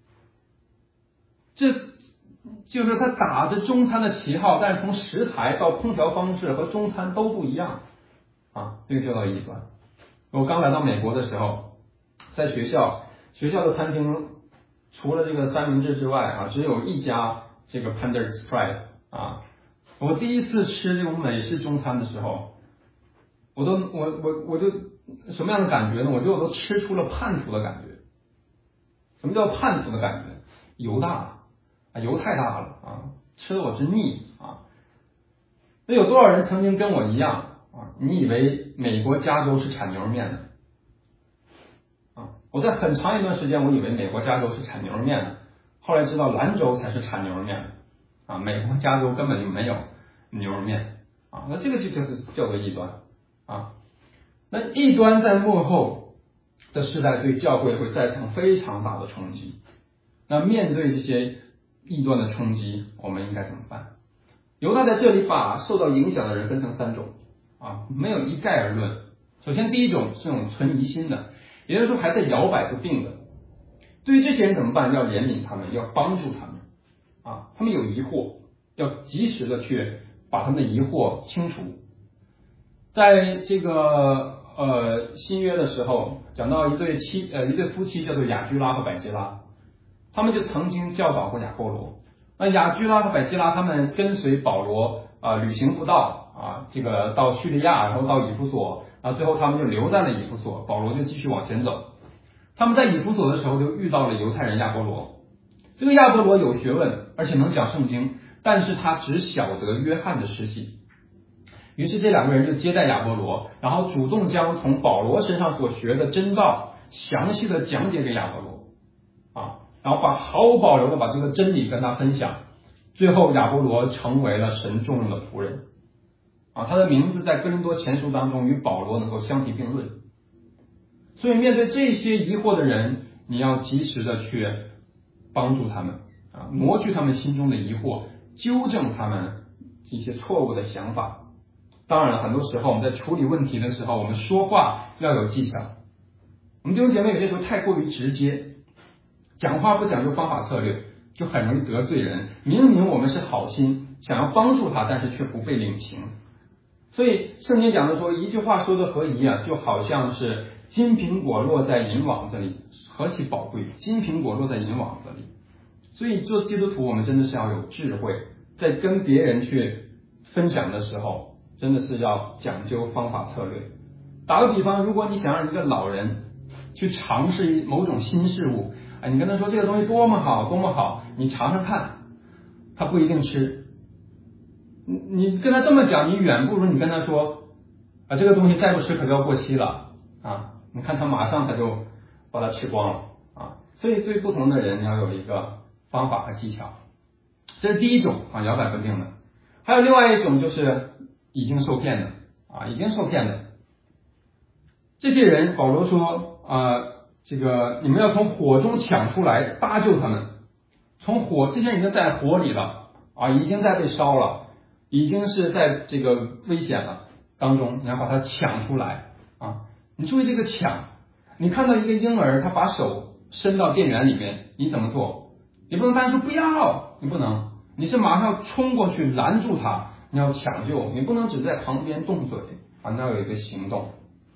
这就是他打着中餐的旗号，但是从食材到烹调方式和中餐都不一样啊，这个叫做异端。我刚来到美国的时候，在学校的餐厅除了这个三明治之外啊，只有一家这个 Panda Express 啊。我第一次吃这种美式中餐的时候，我就什么样的感觉呢？我觉得我都吃出了叛徒的感觉。什么叫叛徒的感觉？油大啊，油太大了啊，吃的我是腻啊。那有多少人曾经跟我一样啊？你以为美国加州是产牛肉面的啊？我在很长一段时间我以为美国加州是产牛肉面的，后来知道兰州才是产牛肉面的啊，美国加州根本就没有牛肉面啊。那这个就是叫做异端啊。那异端在末后的时代对教会会造成非常大的冲击。那面对这些异端的冲击，我们应该怎么办？犹太在这里把受到影响的人分成三种啊，没有一概而论。首先第一种是这种存疑心的，也就是说还在摇摆不定的。对于这些人怎么办？要怜悯他们，要帮助他们啊，他们有疑惑，要及时的去把他们的疑惑清除。在这个新约的时候，讲到一对夫妻叫做雅居拉和百基拉，他们就曾经教导过亚波罗。那雅居拉和百基拉他们跟随保罗旅行布道啊，这个到叙利亚，然后到以弗所，然后最后他们就留在了以弗所，保罗就继续往前走。他们在以弗所的时候就遇到了犹太人亚波罗。这个亚波罗有学问，而且能讲圣经，但是他只晓得约翰的事迹。于是这两个人就接待亚波罗，然后主动将从保罗身上所学的真道详细的讲解给亚波罗啊，然后毫无保留的把这个真理跟他分享。最后亚波罗成为了神重用的仆人啊，他的名字在哥林多前书当中与保罗能够相提并论。所以面对这些疑惑的人，你要及时的去帮助他们啊，挪去他们心中的疑惑，纠正他们一些错误的想法。当然了，很多时候我们在处理问题的时候，我们说话要有技巧。我们弟兄姐妹有些时候太过于直接，讲话不讲究方法策略，就很容易得罪人。明明我们是好心，想要帮助他，但是却不被领情。所以圣经讲的说，一句话说的合宜啊，就好像是金苹果落在银网子里，何其宝贵！金苹果落在银网子里。所以做基督徒，我们真的是要有智慧，在跟别人去分享的时候，真的是要讲究方法策略。打个比方，如果你想让一个老人去尝试某种新事物，你跟他说这个东西多么好多么好，你尝尝看，他不一定吃。你跟他这么讲，你远不如你跟他说这个东西再不吃可就要过期了啊！你看他马上他就把它吃光了啊！所以对不同的人要有一个方法和技巧，这是第一种摇摆不定的。还有另外一种就是已经受骗的已经受骗的这些人，保罗说这个你们要从火中抢出来，搭救他们。这些人已经在火里了已经在被烧了，已经是在这个危险了当中，你要把它抢出来你注意这个抢，你看到一个婴儿他把手伸到电源里面，你怎么做？你不能单说不要，你不能，你是马上冲过去拦住他，你要抢救，你不能只在旁边动嘴你要有一个行动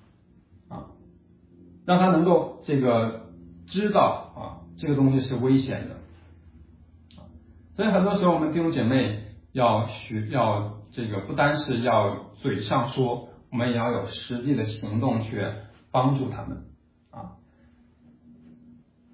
让他能够这个知道这个东西是危险的所以很多时候我们弟兄姐妹要这个不单是要嘴上说，我们也要有实际的行动去帮助他们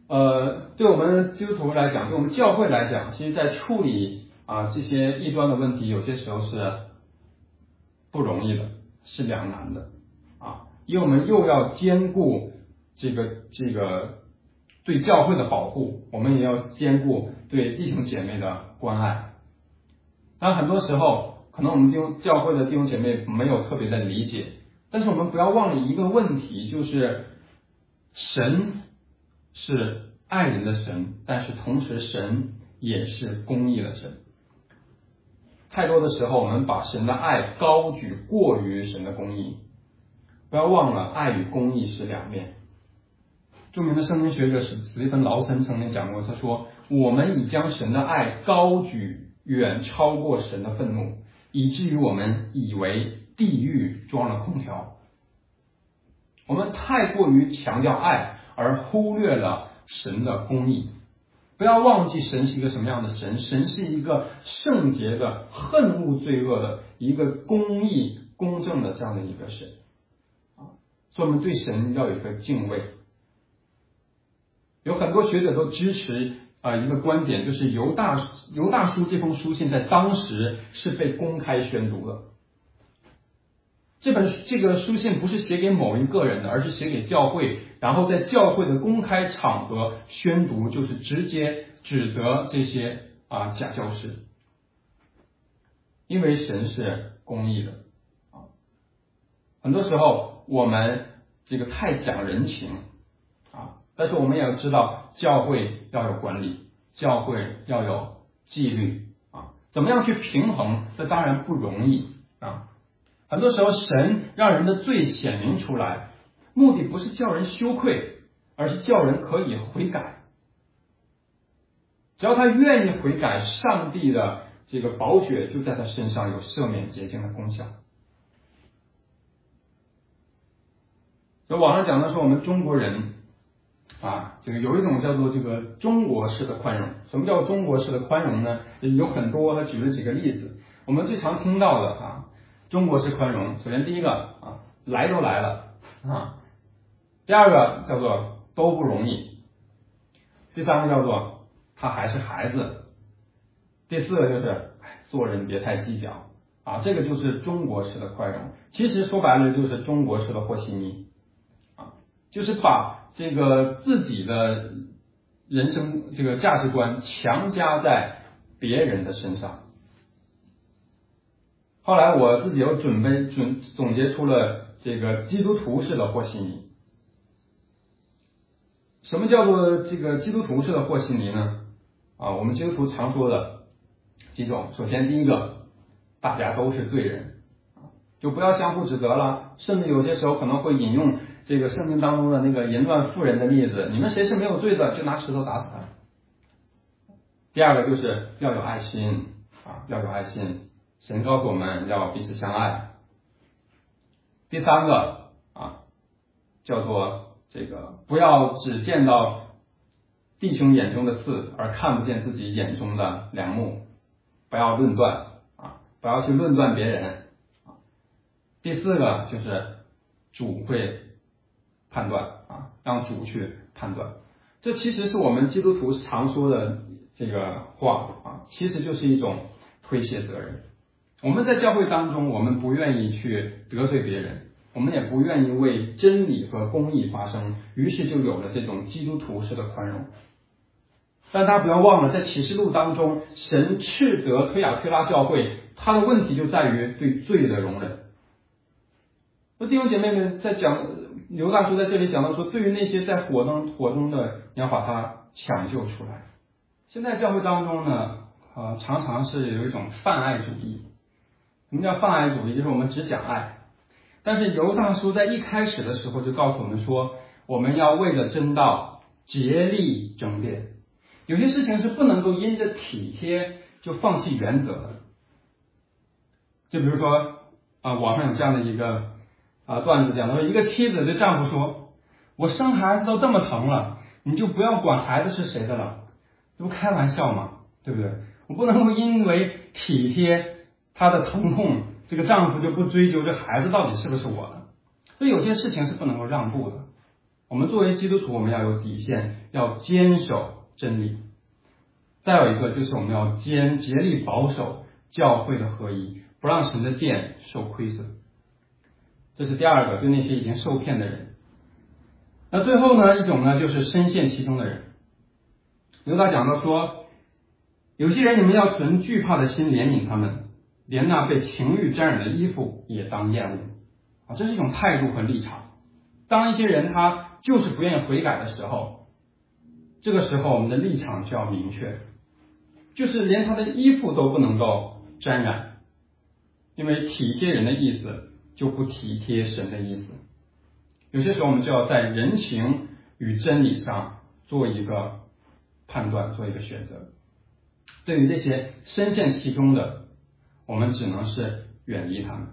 对我们基督徒来讲，对我们教会来讲，其实在处理这些异端的问题，有些时候是不容易的，是两难的因为我们又要兼顾这个对教会的保护，我们也要兼顾对弟兄姐妹的关爱。但很多时候，可能我们教会的弟兄姐妹没有特别的理解，但是我们不要忘了一个问题，就是神是爱人的神，但是同时神也是公义的神。太多的时候，我们把神的爱高举过于神的公义，不要忘了爱与公义是两面。著名的圣经学者史蒂芬·劳森曾经讲过，他说我们已将神的爱高举远超过神的愤怒，以至于我们以为地狱装了空调。我们太过于强调爱，而忽略了神的公义。不要忘记神是一个什么样的神，神是一个圣洁的、恨恶罪恶的、一个公义公正的这样的一个神所以我们对神要有一个敬畏。有很多学者都支持一个观点，就是犹大书这封书信在当时是被公开宣读的。这个书信不是写给某一个人的，而是写给教会，然后在教会的公开场合宣读，就是直接指责这些假教师。因为神是公义的很多时候我们太讲人情但是我们也要知道教会要有管理，教会要有纪律怎么样去平衡，这当然不容易很多时候神让人的罪显明出来，目的不是叫人羞愧，而是叫人可以悔改。只要他愿意悔改，上帝的宝血就在他身上有赦免洁净的功效。所以网上讲的说我们中国人有一种叫做中国式的宽容。什么叫中国式的宽容呢？有很多，他举了几个例子。我们最常听到的中国式宽容，首先第一个来都来了第二个叫做都不容易，第三个叫做他还是孩子，第四个就是做人别太计较这个就是中国式的宽容。其实说白了就是中国式的和稀泥就是把自己的人生价值观强加在别人的身上。后来我自己又总结出了基督徒式的和稀泥。什么叫做基督徒式的和稀泥呢？我们基督徒常说的几种。首先第一个，大家都是罪人就不要相互指责了，甚至有些时候可能会引用圣经当中的淫乱妇人的例子，你们谁是没有罪的，就拿石头打死他。第二个就是要有爱心要有爱心，神告诉我们要彼此相爱。第三个叫做不要只见到弟兄眼中的刺，而看不见自己眼中的梁木。不要论断不要去论断别人第四个就是主会判断让主去判断。这其实是我们基督徒常说的话其实就是一种推卸责任。我们在教会当中，我们不愿意去得罪别人，我们也不愿意为真理和公义发声，于是就有了这种基督徒式的宽容。但大家不要忘了，在启示录当中，神斥责推雅推拉教会，他的问题就在于对罪的容忍。弟兄姐妹们在讲刘大叔在这里讲到说，对于那些在火中的，你要把它抢救出来。现在教会当中呢常常是有一种泛爱主义。什么叫泛爱主义？就是我们只讲爱。但是刘大叔在一开始的时候就告诉我们说，我们要为了真道竭力争辩。有些事情是不能够因着体贴就放弃原则的。就比如说网上有这样的一个段子，讲到一个妻子对丈夫说，我生孩子都这么疼了，你就不要管孩子是谁的了。这不开玩笑吗？对不对？我不能够因为体贴他的疼痛，这个丈夫就不追究这孩子到底是不是我的。所以有些事情是不能够让步的。 我们作为基督徒，我们要有底线，要坚守真理。再有一个就是我们要竭力保守教会的合一，不让神的殿受亏损。这是第二个，对那些已经受骗的人。那最后呢，一种呢就是深陷其中的人。犹大讲到说，有些人你们要存惧怕的心怜悯他们，连那被情欲沾染的衣服也当厌恶。这是一种态度和立场。当一些人他就是不愿意悔改的时候，这个时候我们的立场就要明确，就是连他的衣服都不能够沾染，因为体贴人的意思就不体贴神的意思。有些时候我们就要在人情与真理上做一个判断，做一个选择。对于这些深陷其中的，我们只能是远离他们。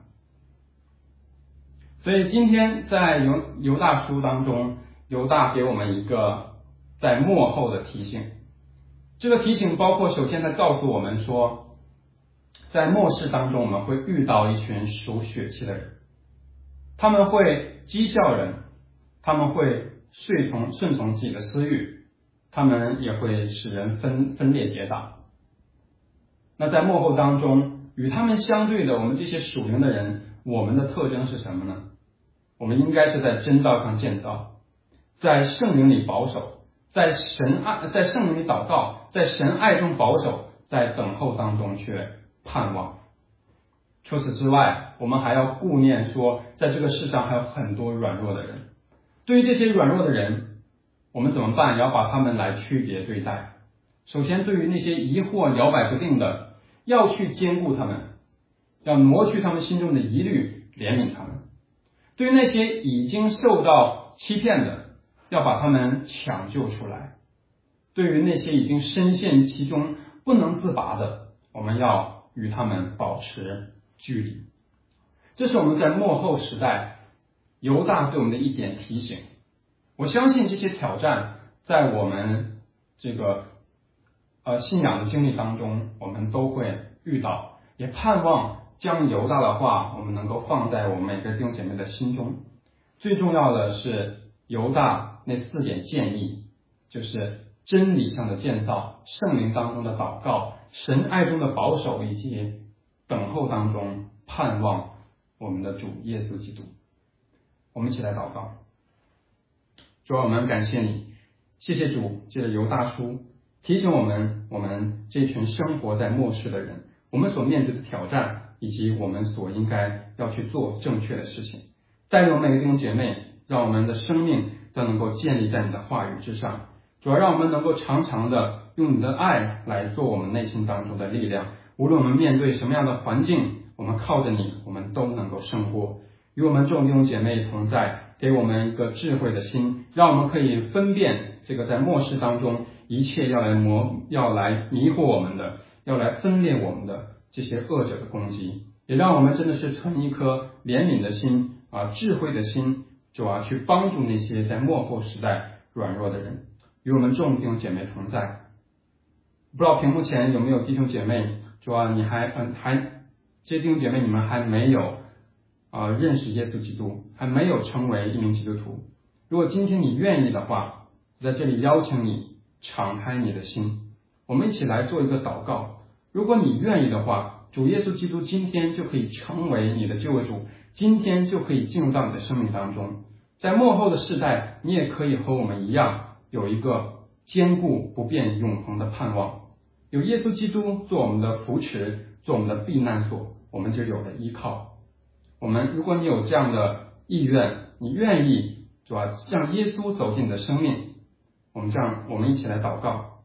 所以今天在犹大书当中，犹大给我们一个在末后的提醒。这个提醒包括首先他告诉我们说，在末世当中我们会遇到一群属血气的人，他们会讥笑人，他们会顺从自己的私欲，他们也会使人分裂结党。那在末后当中，与他们相对的我们这些属灵的人，我们的特征是什么呢？我们应该是在真道上建造，在圣灵里保守，在圣灵里祷告，在神爱中保守，在等候当中却盼望。除此之外，我们还要顾念说，在这个世上还有很多软弱的人。对于这些软弱的人，我们怎么办？要把他们来区别对待。首先，对于那些疑惑摇摆不定的，要去兼顾他们，要挪去他们心中的疑虑，怜悯他们。对于那些已经受到欺骗的，要把他们抢救出来。对于那些已经深陷其中不能自拔的，我们要与他们保持距离。这是我们在末后时代犹大对我们的一点提醒。我相信这些挑战在我们这个信仰的经历当中我们都会遇到，也盼望将犹大的话我们能够放在我们每个弟兄姐妹的心中。最重要的是犹大那4点建议，就是真理上的建造，圣灵当中的祷告，神爱中的保守，以及等候当中盼望我们的主耶稣基督。我们一起来祷告。主啊，我们感谢你，谢谢主借着犹大书提醒我们这群生活在末世的人，我们所面对的挑战，以及我们所应该要去做正确的事情。带领我们每个弟兄姐妹，让我们的生命都能够建立在你的话语之上。主要让我们能够常常的用你的爱来做我们内心当中的力量，无论我们面对什么样的环境，我们靠着你，我们都能够胜过。与我们众弟兄姐妹同在，给我们一个智慧的心，让我们可以分辨这个在末世当中一切要来迷惑我们的，要来分裂我们的这些恶者的攻击，也让我们真的是存一颗怜悯的心智慧的心，主啊，去帮助那些在末后时代软弱的人。与我们众弟兄姐妹同在。不知道屏幕前有没有弟兄姐妹，主啊，你这些弟兄姐妹你们还没有认识耶稣基督，还没有成为一名基督徒。如果今天你愿意的话，在这里邀请你敞开你的心，我们一起来做一个祷告。如果你愿意的话，主耶稣基督今天就可以成为你的救主，今天就可以进入到你的生命当中。在末后的世代，你也可以和我们一样，有一个坚固不变永恒的盼望。有耶稣基督做我们的扶持，做我们的避难所，我们就有了依靠。如果你有这样的意愿，你愿意主要让耶稣走进你的生命，我们一起来祷告。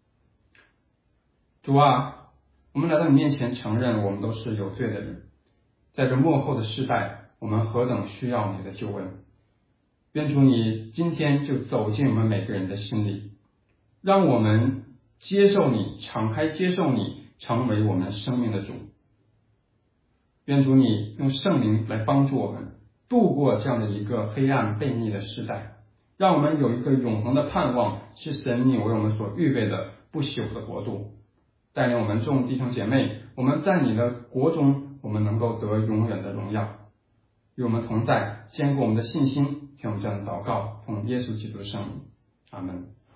主啊，我们来到你面前，承认我们都是有罪的人，在这末后的世代，我们何等需要你的救恩。愿主你今天就走进我们每个人的心里，让我们接受你，敞开接受你，成为我们生命的主。愿主你用圣灵来帮助我们度过这样的一个黑暗悖逆的时代，让我们有一个永恒的盼望，是神你为我们所预备的不朽的国度。带领我们众弟兄姐妹，我们在你的国中，我们能够得永远的荣耀。与我们同在，坚固我们的信心， 听我们这样的祷告，奉耶稣基督的圣名，阿门。